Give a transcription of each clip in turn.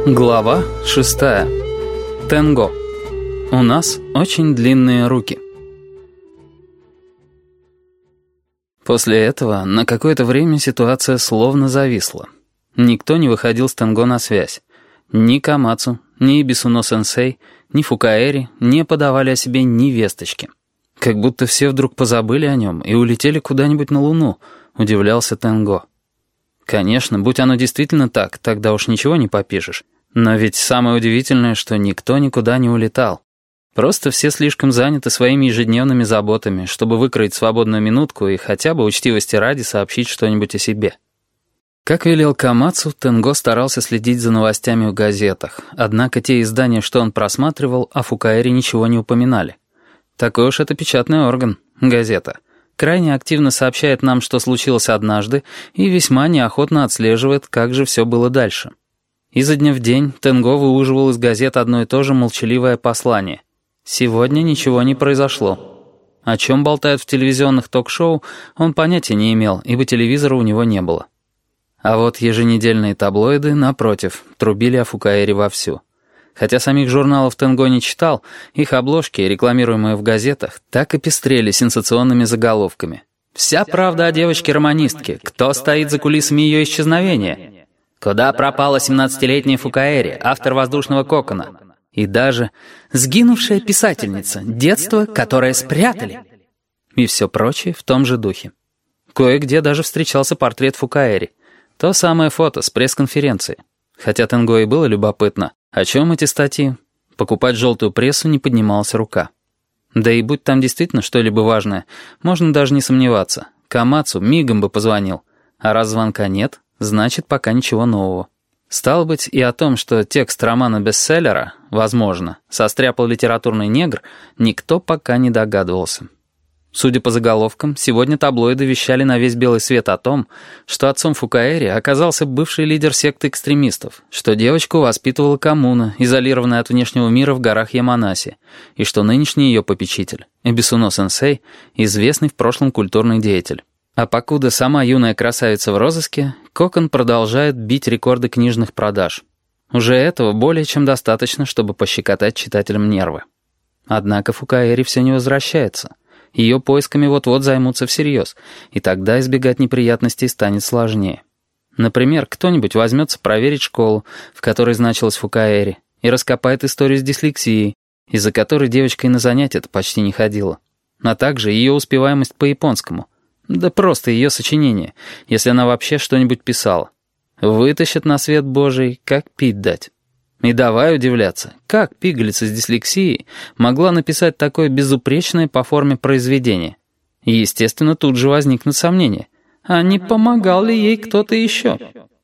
Глава 6. Тенго. У нас очень длинные руки. После этого на какое-то время ситуация словно зависла. Никто не выходил с Тенго на связь. Ни Камацу, ни Бисуно-сенсей, ни Фукаэри не подавали о себе ни весточки. Как будто все вдруг позабыли о нем и улетели куда-нибудь на Луну, удивлялся Тенго. Конечно, будь оно действительно так, тогда уж ничего не попишешь. Но ведь самое удивительное, что никто никуда не улетал. Просто все слишком заняты своими ежедневными заботами, чтобы выкроить свободную минутку и хотя бы учтивости ради сообщить что-нибудь о себе. Как велел Камацу, Тенго старался следить за новостями в газетах, однако те издания, что он просматривал, о Фукаэри ничего не упоминали. Такой уж это печатный орган, газета. Крайне активно сообщает нам, что случилось однажды, и весьма неохотно отслеживает, как же все было дальше. Изо дня в день Тенго выуживал из газет одно и то же молчаливое послание. Сегодня ничего не произошло. О чем болтают в телевизионных ток-шоу, он понятия не имел, ибо телевизора у него не было. А вот еженедельные таблоиды, напротив, трубили о Фукаэри вовсю. Хотя самих журналов Тенго не читал, их обложки, рекламируемые в газетах, так и пестрели сенсационными заголовками. «Вся правда о девочке-романистке. Кто стоит за кулисами ее исчезновения?» «Куда пропала 17-летняя Фукаэри, автор «Воздушного кокона»?» И даже «Сгинувшая писательница. Детство, которое спрятали». И все прочее в том же духе. Кое-где даже встречался портрет Фукаэри. То самое фото с пресс-конференции. Хотя Тенго и было любопытно, о чем эти статьи? Покупать желтую прессу не поднималась рука. Да и будь там действительно что-либо важное, можно даже не сомневаться. Камацу мигом бы позвонил. А раз звонка нет, значит, пока ничего нового. Стало быть, и о том, что текст романа-бестселлера, возможно, состряпал литературный негр, никто пока не догадывался. Судя по заголовкам, сегодня таблоиды вещали на весь белый свет о том, что отцом Фукаэри оказался бывший лидер секты экстремистов, что девочку воспитывала коммуна, изолированная от внешнего мира в горах Яманаси, и что нынешний ее попечитель, Бисуно-сенсей, известный в прошлом культурный деятель. А покуда сама юная красавица в розыске, Кокон продолжает бить рекорды книжных продаж. Уже этого более чем достаточно, чтобы пощекотать читателям нервы. Однако Фукаэри все не возвращается. Ее поисками вот-вот займутся всерьез, и тогда избегать неприятностей станет сложнее. Например, кто-нибудь возьмется проверить школу, в которой значилась Фукаэри, и раскопает историю с дислексией, из-за которой девочка и на занятия-то почти не ходила. А также ее успеваемость по японскому. Да просто ее сочинение, если она вообще что-нибудь писала. Вытащат на свет Божий, как пить дать. И давай удивляться, как пигалица с дислексией могла написать такое безупречное по форме произведение. И, естественно, тут же возникнут сомнения. А не помогал ли ей кто-то еще?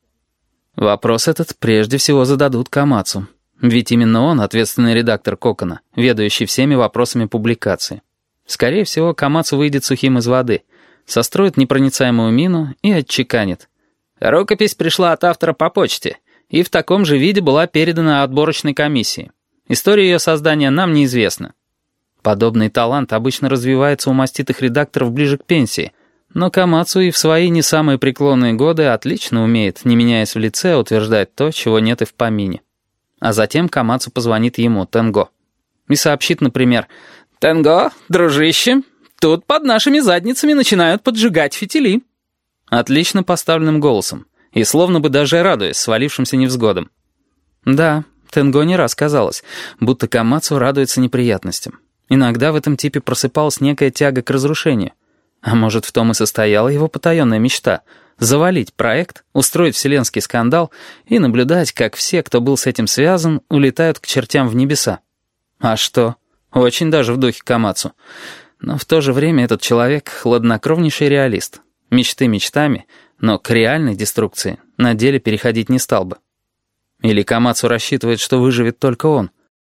Вопрос этот прежде всего зададут Камацу. Ведь именно он ответственный редактор Кокона, ведающий всеми вопросами публикации. Скорее всего, Камацу выйдет сухим из воды, состроит непроницаемую мину и отчеканит. Рукопись пришла от автора по почте и в таком же виде была передана отборочной комиссии. История ее создания нам неизвестна. Подобный талант обычно развивается у маститых редакторов ближе к пенсии, но Камацу и в свои не самые преклонные годы отлично умеет, не меняясь в лице, утверждать то, чего нет и в помине. А затем Камацу позвонит ему, Тенго, и сообщит, например, «Тенго, дружище, тут под нашими задницами начинают поджигать фитили». Отлично поставленным голосом, и словно бы даже радуясь свалившимся невзгодам. Да, Тенго не раз казалось, будто Камацу радуется неприятностям. Иногда в этом типе просыпалась некая тяга к разрушению. А может, в том и состояла его потаенная мечта — завалить проект, устроить вселенский скандал и наблюдать, как все, кто был с этим связан, улетают к чертям в небеса. А что? Очень даже в духе Камацу. Но в то же время этот человек — хладнокровнейший реалист. Мечты мечтами, но к реальной деструкции на деле переходить не стал бы. Или Камацу рассчитывает, что выживет только он.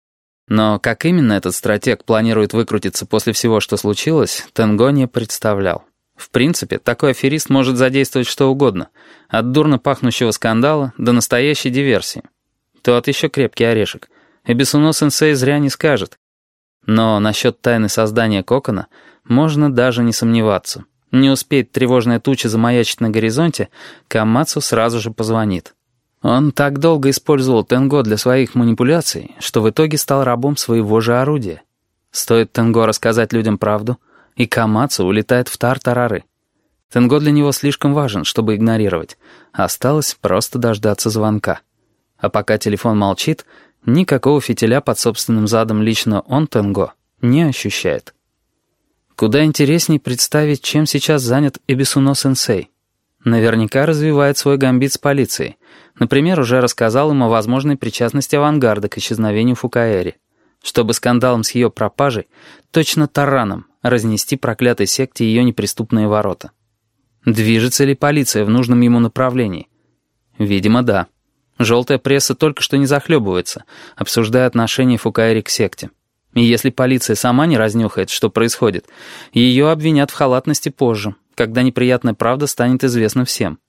Но как именно этот стратег планирует выкрутиться после всего, что случилось, Тенго не представлял. В принципе, такой аферист может задействовать что угодно, от дурно пахнущего скандала до настоящей диверсии. Тот еще крепкий орешек, и Бисуно-сенсей зря не скажет. Но насчет тайны создания Кокона можно даже не сомневаться. Не успеет тревожная туча замаячить на горизонте, Камацу сразу же позвонит. Он так долго использовал Тенго для своих манипуляций, что в итоге стал рабом своего же орудия. Стоит Тенго рассказать людям правду, и Камацу улетает в тартарары. Тенго для него слишком важен, чтобы игнорировать. Осталось просто дождаться звонка. А пока телефон молчит, никакого фитиля под собственным задом лично он, Тенго, не ощущает. Куда интересней представить, чем сейчас занят Эбисуно-сенсей. Наверняка развивает свой гамбит с полицией. Например, уже рассказал им о возможной причастности авангарда к исчезновению Фукаэри, чтобы скандалом с ее пропажей точно тараном разнести проклятой секте ее неприступные ворота. Движется ли полиция в нужном ему направлении? Видимо, да. Желтая пресса только что не захлебывается, обсуждая отношение Фукаэри к секте. И если полиция сама не разнюхает, что происходит, ее обвинят в халатности позже, когда неприятная правда станет известна всем.